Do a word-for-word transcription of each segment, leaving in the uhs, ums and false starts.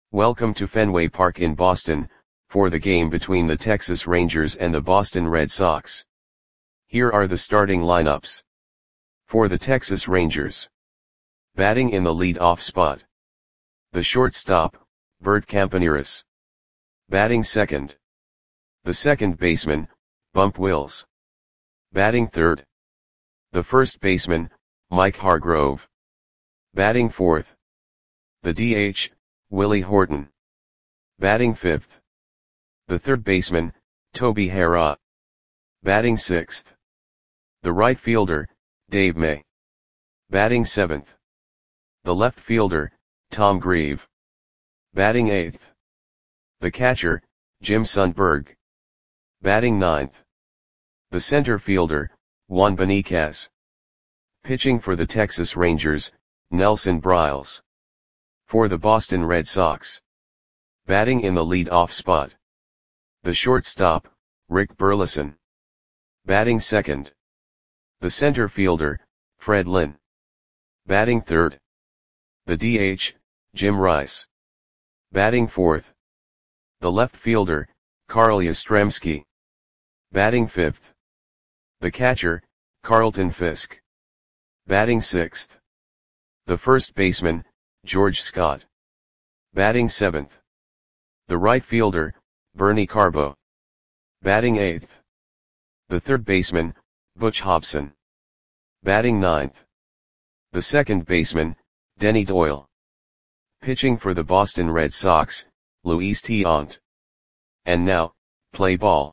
Welcome to Fenway Park in Boston, for the game between the Texas Rangers and the Boston Red Sox. Here are the starting lineups. For the Texas Rangers. Batting in the lead-off spot. The shortstop, Bert Campaneris. Batting second. The second baseman, Bump Wills. Batting third. The first baseman, Mike Hargrove. Batting fourth. The D H, Willie Horton. Batting fifth. The third baseman, Toby Harrah. Batting sixth. The right fielder, Dave May. Batting seventh. The left fielder, Tom Grieve. Batting eighth. The catcher, Jim Sundberg. Batting ninth. The center fielder, Juan Beniquez. Pitching for the Texas Rangers, Nelson Briles. For the Boston Red Sox. Batting in the lead-off spot. The shortstop, Rick Burleson. Batting second. The center fielder, Fred Lynn. Batting third. The D H, Jim Rice. Batting fourth. The left fielder, Carl Yastrzemski. Batting fifth. The catcher, Carlton Fisk. Batting sixth. The first baseman, George Scott. Batting seventh. The right fielder, Bernie Carbo. Batting eighth. The third baseman, Butch Hobson. Batting ninth. The second baseman, Denny Doyle. Pitching for the Boston Red Sox, Luis Tiant. And now, play ball.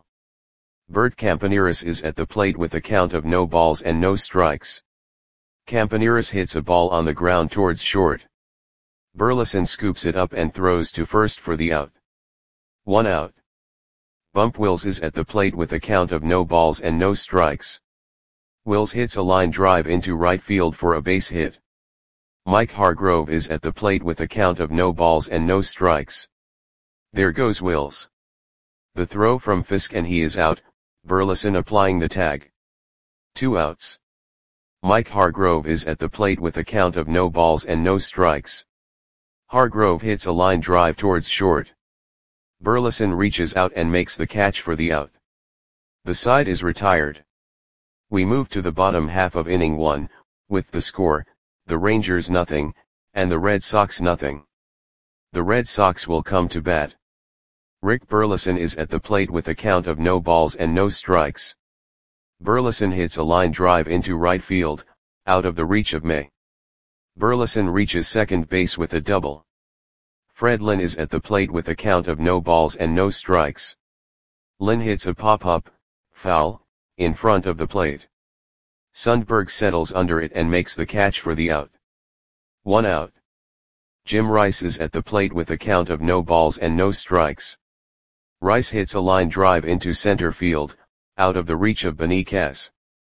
Bert Campaneris is at the plate with a count of no balls and no strikes. Campaneris hits a ball on the ground towards short. Burleson scoops it up and throws to first for the out. One out. Bump Wills is at the plate with a count of no balls and no strikes. Wills hits a line drive into right field for a base hit. Mike Hargrove is at the plate with a count of no balls and no strikes. There goes Wills. The throw from Fisk and he is out, Burleson applying the tag. Two outs. Mike Hargrove is at the plate with a count of no balls and no strikes. Hargrove hits a line drive towards short. Burleson reaches out and makes the catch for the out. The side is retired. We move to the bottom half of inning one, with the score, the Rangers nothing, and the Red Sox nothing. The Red Sox will come to bat. Rick Burleson is at the plate with a count of no balls and no strikes. Burleson hits a line drive into right field, out of the reach of May. Burleson reaches second base with a double. Fred Lynn is at the plate with a count of no balls and no strikes. Lynn hits a pop-up, foul, in front of the plate. Sundberg settles under it and makes the catch for the out. One out. Jim Rice is at the plate with a count of no balls and no strikes. Rice hits a line drive into center field, out of the reach of Beniquez.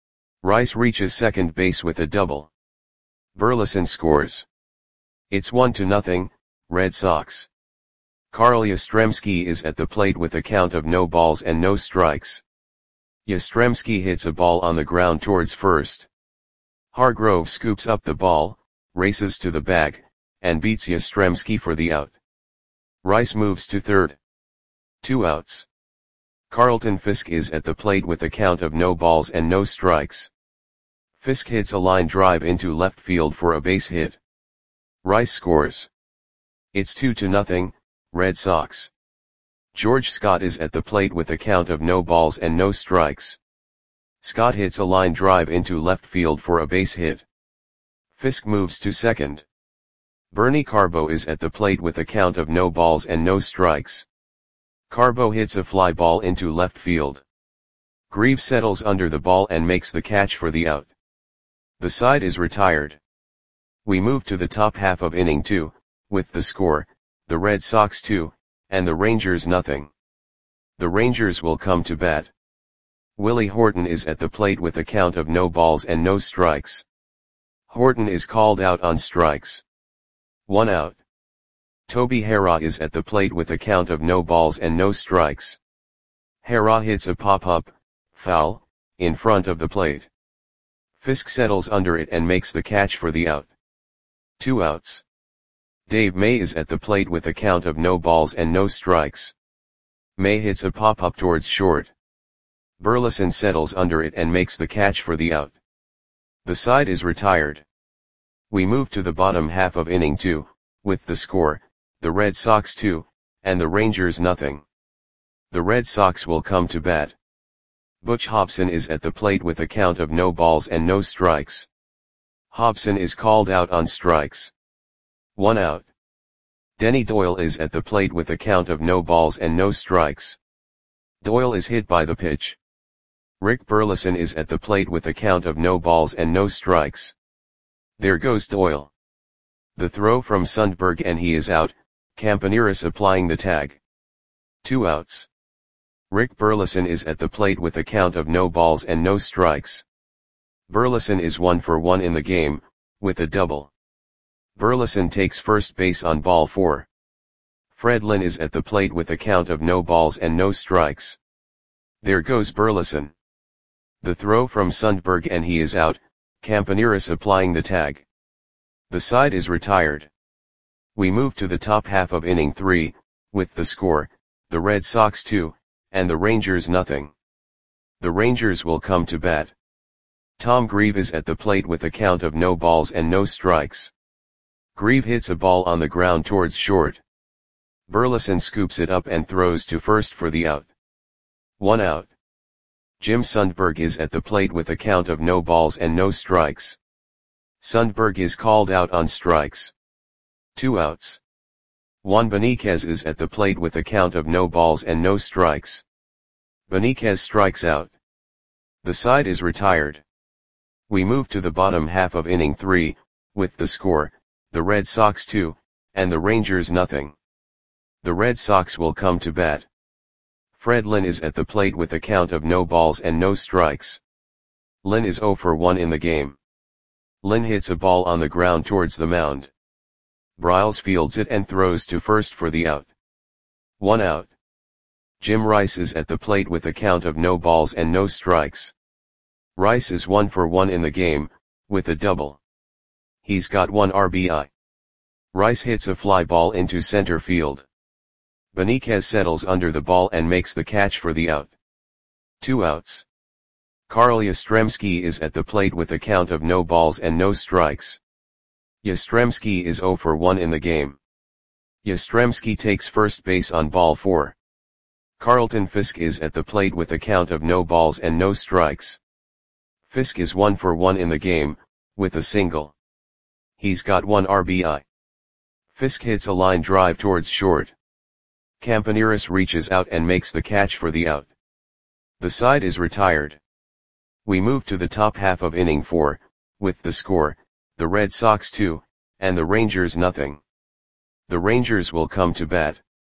Rice reaches second base with a double. Burleson scores. It's one to nothing, Red Sox. Carl Yastrzemski is at the plate with a count of no balls and no strikes. Yastrzemski hits a ball on the ground towards first. Hargrove scoops up the ball, races to the bag, and beats Yastrzemski for the out. Rice moves to third. Two outs. Carlton Fisk is at the plate with a count of no balls and no strikes. Fisk hits a line drive into left field for a base hit. Rice scores. It's two to nothing, Red Sox. George Scott is at the plate with a count of no balls and no strikes. Scott hits a line drive into left field for a base hit. Fisk moves to second. Bernie Carbo is at the plate with a count of no balls and no strikes. Carbo hits a fly ball into left field. Grieve settles under the ball and makes the catch for the out. The side is retired. We move to the top half of inning two, with the score, the Red Sox two, and the Rangers nothing. The Rangers will come to bat. Willie Horton is at the plate with a count of no balls and no strikes. Horton is called out on strikes. One out. Toby Harrah is at the plate with a count of no balls and no strikes. Harrah hits a pop-up, foul, in front of the plate. Fisk settles under it and makes the catch for the out. Two outs. Dave May is at the plate with a count of no balls and no strikes. May hits a pop-up towards short. Burleson settles under it and makes the catch for the out. The side is retired. We move to the bottom half of inning two, with the score, the Red Sox two, and the Rangers nothing. The Red Sox will come to bat. Butch Hobson is at the plate with a count of no balls and no strikes. Hobson is called out on strikes. One out. Denny Doyle is at the plate with a count of no balls and no strikes. Doyle is hit by the pitch. Rick Burleson is at the plate with a count of no balls and no strikes. There goes Doyle. The throw from Sundberg and he is out, Campaneris applying the tag. Two outs. Rick Burleson is at the plate with a count of no balls and no strikes. Burleson is one for one in the game, with a double. Burleson takes first base on ball four. Fred Lynn is at the plate with a count of no balls and no strikes. There goes Burleson. The throw from Sundberg and he is out, Campaneris applying the tag. The side is retired. We move to the top half of inning three, with the score, the Red Sox two, and the Rangers nothing. The Rangers will come to bat. Tom Grieve is at the plate with a count of no balls and no strikes. Grieve hits a ball on the ground towards short. Burleson scoops it up and throws to first for the out. One out. Jim Sundberg is at the plate with a count of no balls and no strikes. Sundberg is called out on strikes. Two outs. Juan Beniquez is at the plate with a count of no balls and no strikes. Beniquez strikes out. The side is retired. We move to the bottom half of inning three, with the score, the Red Sox two, and the Rangers nothing. The Red Sox will come to bat. Fred Lynn is at the plate with a count of no balls and no strikes. Lynn is zero for one in the game. Lynn hits a ball on the ground towards the mound. Bryles fields it and throws to first for the out. One out. Jim Rice is at the plate with a count of no balls and no strikes. Rice is one for one in the game, with a double. He's got one R B I. Rice hits a fly ball into center field. Beniquez settles under the ball and makes the catch for the out. Two outs. Carl Yastrzemski is at the plate with a count of no balls and no strikes. Yastrzemski is zero for one in the game. Yastrzemski takes first base on ball four. Carlton Fisk is at the plate with a count of no balls and no strikes. Fisk is one for one in the game, with a single. He's got one R B I. Fisk hits a line drive towards short. Campaneris reaches out and makes the catch for the out. The side is retired. We move to the top half of inning four, with the score, the Red Sox two, and the Rangers nothing. The Rangers will come to bat.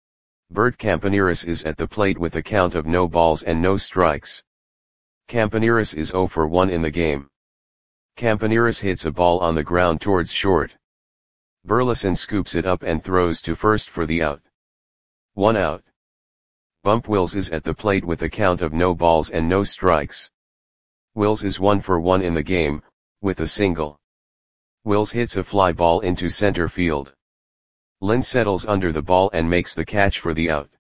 Bert Campaneris is at the plate with a count of no balls and no strikes. Campaneris is zero for one in the game. Campaneris hits a ball on the ground towards short. Burleson scoops it up and throws to first for the out. One out. Bump Wills is at the plate with a count of no balls and no strikes. Wills is one for one in the game, with a single. Wills hits a fly ball into center field. Lynn settles under the ball and makes the catch for the out.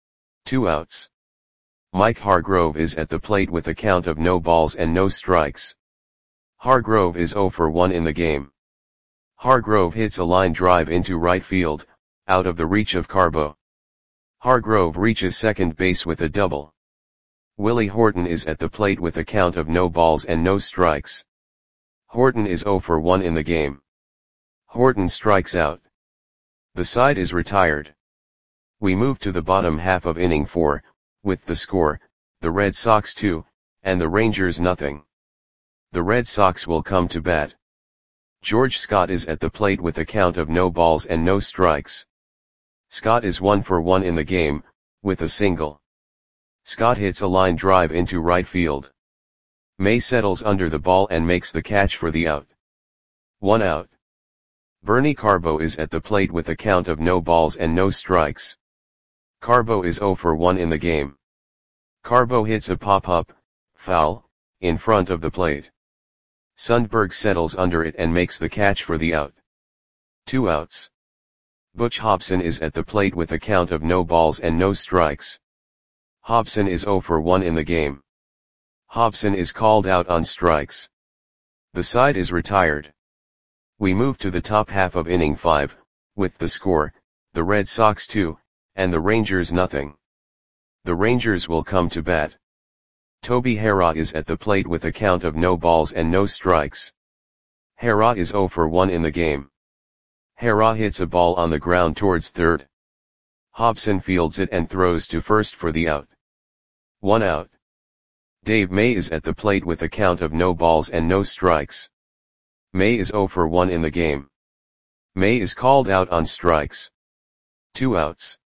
Two outs. Mike Hargrove is at the plate with a count of no balls and no strikes. Hargrove is zero for one in the game. Hargrove hits a line drive into right field, out of the reach of Carbo. Hargrove reaches second base with a double. Willie Horton is at the plate with a count of no balls and no strikes. Horton is zero for one in the game. Horton strikes out. The side is retired. We move to the bottom half of inning four, with the score, the Red Sox two, and the Rangers nothing. The Red Sox will come to bat. George Scott is at the plate with a count of no balls and no strikes. Scott is one for one in the game, with a single. Scott hits a line drive into right field. May settles under the ball and makes the catch for the out. One out. Bernie Carbo is at the plate with a count of no balls and no strikes. Carbo is zero for one in the game. Carbo hits a pop-up, foul, in front of the plate. Sundberg settles under it and makes the catch for the out. Two outs. Butch Hobson is at the plate with a count of no balls and no strikes. Hobson is zero for one in the game. Hobson is called out on strikes. The side is retired. We move to the top half of inning five, with the score, the Red Sox two, and the Rangers nothing. The Rangers will come to bat. Toby Harrah is at the plate with a count of no balls and no strikes. Harrah is zero for one in the game. Harrah hits a ball on the ground towards third. Hobson fields it and throws to first for the out. One out. Dave May is at the plate with a count of no balls and no strikes. May is zero for one in the game. May is called out on strikes. Two outs.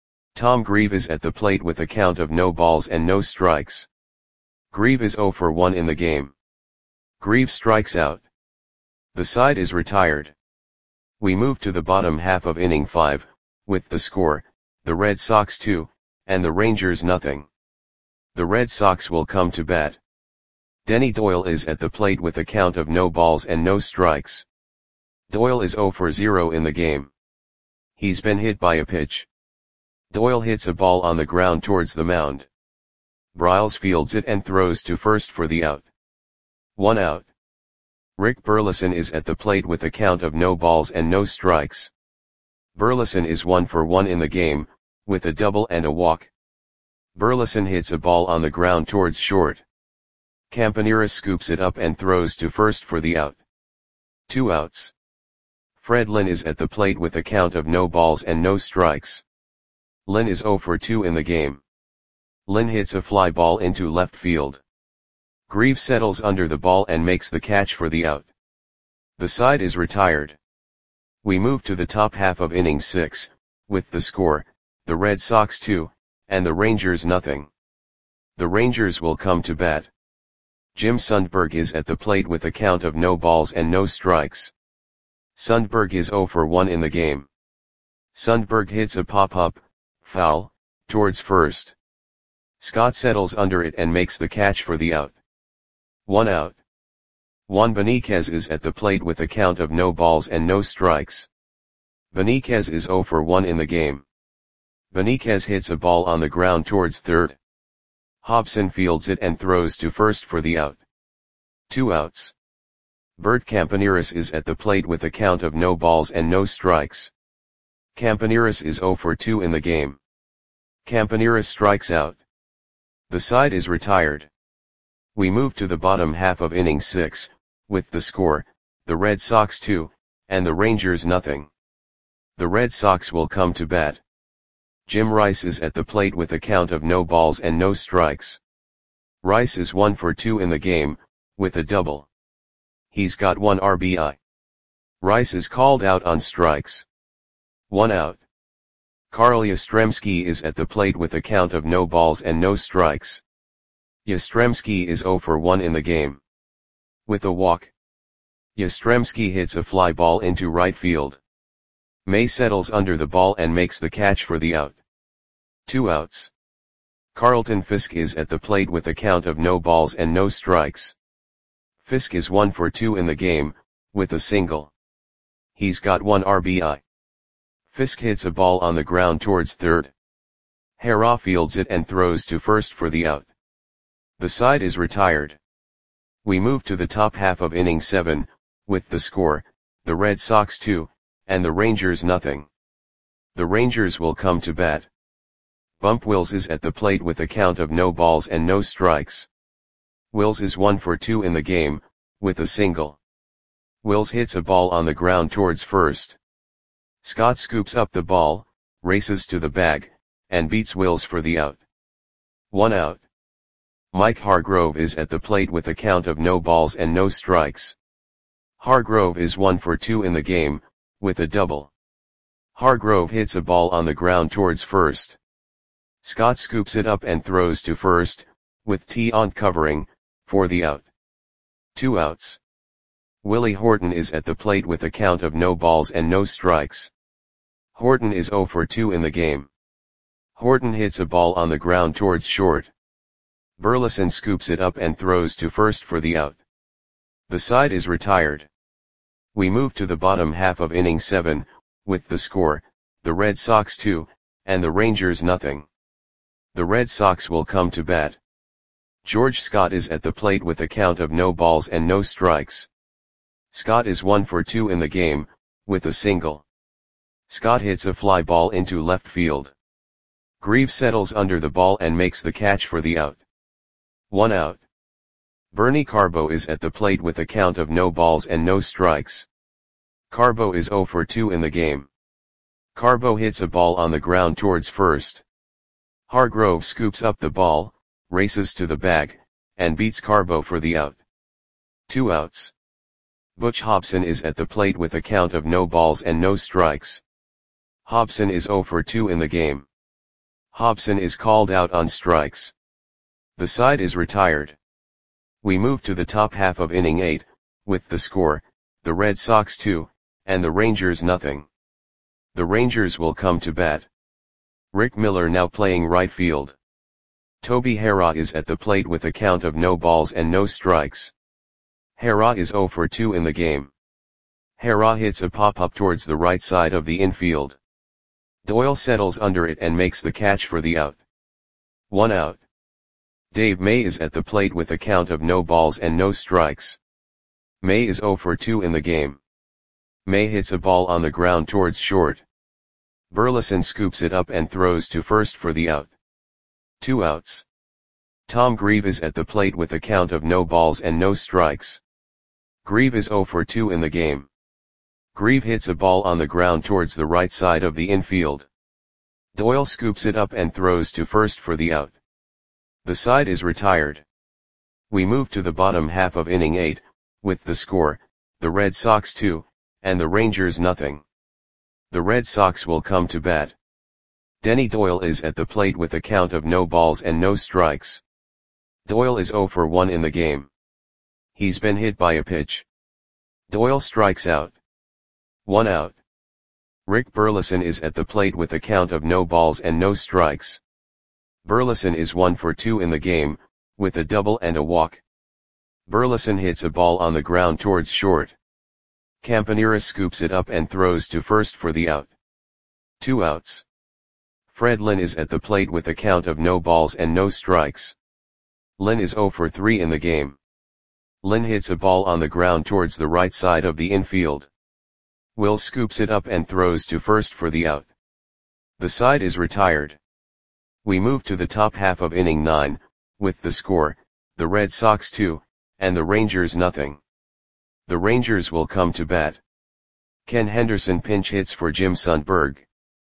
Tom Grieve is at the plate with a count of no balls and no strikes. Grieve is zero for one in the game. Grieve strikes out. The side is retired. We move to the bottom half of inning five, with the score, the Red Sox two, and the Rangers nothing. The Red Sox will come to bat. Denny Doyle is at the plate with a count of no balls and no strikes. Doyle is zero for zero in the game. He's been hit by a pitch. Doyle hits a ball on the ground towards the mound. Bryles fields it and throws to first for the out. One out. Rick Burleson is at the plate with a count of no balls and no strikes. Burleson is one for one in the game, with a double and a walk. Burleson hits a ball on the ground towards short. Campanera scoops it up and throws to first for the out. Two outs. Fred Lynn is at the plate with a count of no balls and no strikes. Lynn is zero for two in the game. Lynn hits a fly ball into left field. Grieve settles under the ball and makes the catch for the out. The side is retired. We move to the top half of inning six, with the score, the Red Sox two, and the Rangers nothing. The Rangers will come to bat. Jim Sundberg is at the plate with a count of no balls and no strikes. Sundberg is zero for one in the game. Sundberg hits a pop-up, foul, towards first. Scott settles under it and makes the catch for the out. One out. Juan Beniquez is at the plate with a count of no balls and no strikes. Beniquez is zero for one in the game. Beniquez hits a ball on the ground towards third. Hobson fields it and throws to first for the out. Two outs. Bert Campaneris is at the plate with a count of no balls and no strikes. Campaneris is zero for two in the game. Campaneris strikes out. The side is retired. We move to the bottom half of inning six, with the score, the Red Sox two, and the Rangers nothing. The Red Sox will come to bat. Jim Rice is at the plate with a count of no balls and no strikes. Rice is one for two in the game, with a double. He's got one R B I. Rice is called out on strikes. One out. Carl Yastrzemski is at the plate with a count of no balls and no strikes. Yastrzemski is zero for one in the game. With a walk. Yastrzemski hits a fly ball into right field. May settles under the ball and makes the catch for the out. Two outs. Carlton Fisk is at the plate with a count of no balls and no strikes. Fisk is one for two in the game, with a single. He's got one R B I. Fisk hits a ball on the ground towards third. Harrah fields it and throws to first for the out. The side is retired. We move to the top half of inning seven, with the score, the Red Sox two, and the Rangers nothing. The Rangers will come to bat. Bump Wills is at the plate with a count of no balls and no strikes. Wills is one for two in the game, with a single. Wills hits a ball on the ground towards first. Scott scoops up the ball, races to the bag, and beats Wills for the out. One out. Mike Hargrove is at the plate with a count of no balls and no strikes. Hargrove is one for two in the game, with a double. Hargrove hits a ball on the ground towards first. Scott scoops it up and throws to first, with T on covering, for the out. Two outs. Willie Horton is at the plate with a count of no balls and no strikes. Horton is zero for two in the game. Horton hits a ball on the ground towards short. Burleson scoops it up and throws to first for the out. The side is retired. We move to the bottom half of inning seven, with the score, the Red Sox two, and the Rangers nothing. The Red Sox will come to bat. George Scott is at the plate with a count of no balls and no strikes. Scott is one for two in the game, with a single. Scott hits a fly ball into left field. Grieve settles under the ball and makes the catch for the out. One out. Bernie Carbo is at the plate with a count of no balls and no strikes. Carbo is zero for two in the game. Carbo hits a ball on the ground towards first. Hargrove scoops up the ball, races to the bag, and beats Carbo for the out. Two outs. Butch Hobson is at the plate with a count of no balls and no strikes. Hobson is zero for two in the game. Hobson is called out on strikes. The side is retired. We move to the top half of inning eight, with the score, the Red Sox two, and the Rangers nothing. The Rangers will come to bat. Rick Miller now playing right field. Toby Harrah is at the plate with a count of no balls and no strikes. Harrah is zero for two in the game. Harrah hits a pop-up towards the right side of the infield. Doyle settles under it and makes the catch for the out. One out. Dave May is at the plate with a count of no balls and no strikes. May is zero for two in the game. May hits a ball on the ground towards short. Burleson scoops it up and throws to first for the out. Two outs. Tom Grieve is at the plate with a count of no balls and no strikes. Grieve is zero for two in the game. Grieve hits a ball on the ground towards the right side of the infield. Doyle scoops it up and throws to first for the out. The side is retired. We move to the bottom half of inning eight, with the score, the Red Sox two, and the Rangers nothing. The Red Sox will come to bat. Denny Doyle is at the plate with a count of no balls and no strikes. Doyle is zero for one in the game. He's been hit by a pitch. Doyle strikes out. One out. Rick Burleson is at the plate with a count of no balls and no strikes. Burleson is one for two in the game, with a double and a walk. Burleson hits a ball on the ground towards short. Campaneris scoops it up and throws to first for the out. Two outs. Fred Lynn is at the plate with a count of no balls and no strikes. Lynn is zero for three in the game. Lynn hits a ball on the ground towards the right side of the infield. Will scoops it up and throws to first for the out. The side is retired. We move to the top half of inning nine, with the score, the Red Sox two, and the Rangers nothing. The Rangers will come to bat. Ken Henderson pinch hits for Jim Sundberg.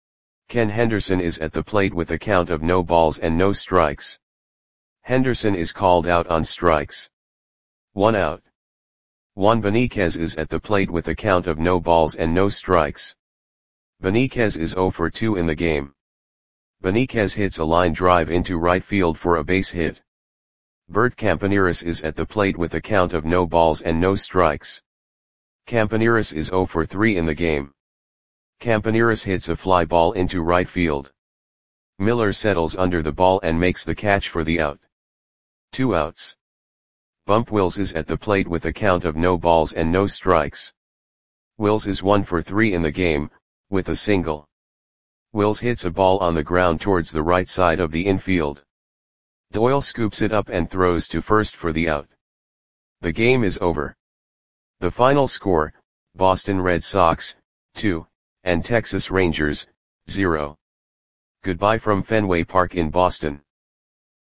Ken Henderson is at the plate with a count of no balls and no strikes. Henderson is called out on strikes. One out. Juan Beniquez is at the plate with a count of no balls and no strikes. Beniquez is zero for two in the game. Beniquez hits a line drive into right field for a base hit. Bert Campaneris is at the plate with a count of no balls and no strikes. Campaneris is zero for three in the game. Campaneris hits a fly ball into right field. Miller settles under the ball and makes the catch for the out. Two outs. Bump Wills is at the plate with a count of no balls and no strikes. Wills is one for three in the game, with a single. Wills hits a ball on the ground towards the right side of the infield. Doyle scoops it up and throws to first for the out. The game is over. The final score, Boston Red Sox, two, and Texas Rangers, zero. Goodbye from Fenway Park in Boston.